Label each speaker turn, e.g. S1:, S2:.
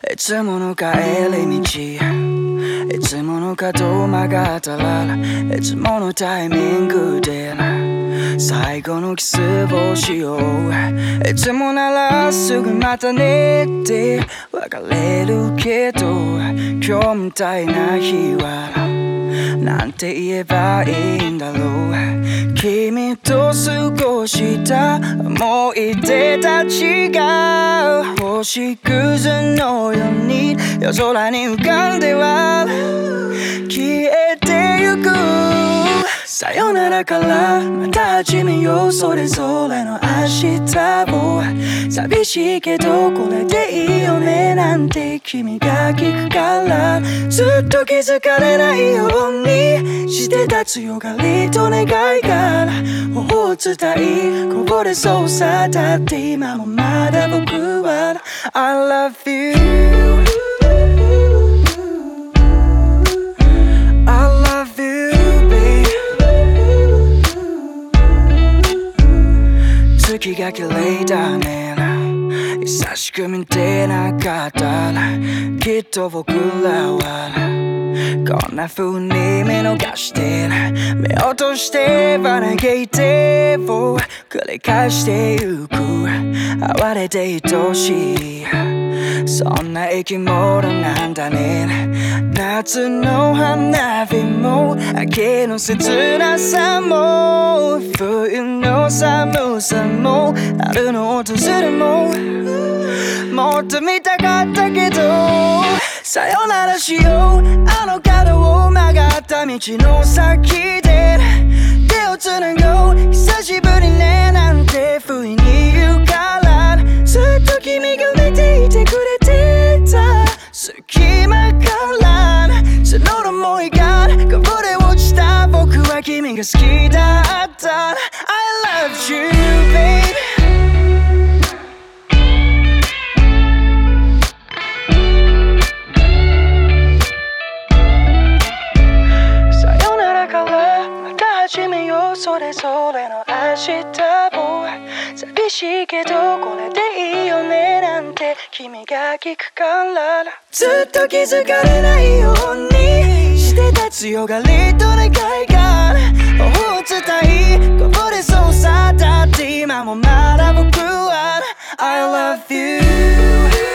S1: いつもの帰り道、いつもの角曲がったら、いつものタイミングで最後のキスをしよう。いつもならすぐまたねって別れるけど、今日みたいな日はなんて言えばいいんだろう。君と過ごした思い出たちが星屑のように夜空に浮かんでは消えてゆく。さよならからまた始めよう、それぞれの明日を。寂しいけどこれでいいよねなんて君が聞くから、ずっと気づかれないようにしてた強がりと願いが頬を伝いこぼれそうさ。だって今もまだ僕は I love you月が綺麗だね、久しく見てなかったらきっと僕らはこんな風に見逃して目を閉じては嘆いてを繰り返してゆく。哀れで愛しいそんな生き物なんだね。夏の花火も秋の切なさも冬の寒さも春の訪れももっと見たかったけど、さよならしようあの角を曲がった道の先で手をつなごう久しぶりねなんて不意に言うから、ずっと君が見ていてくれてた隙間からその想いがこぼれ落ちた。僕は君が好きだった I love you baby。始めようそれぞれの明日を。寂しいけどこれでいいよねなんて君が聞くから、ずっと気づかれないようにしてた強がりと願いが頬を伝いこぼれそうさ。だって今もまだ僕は I love you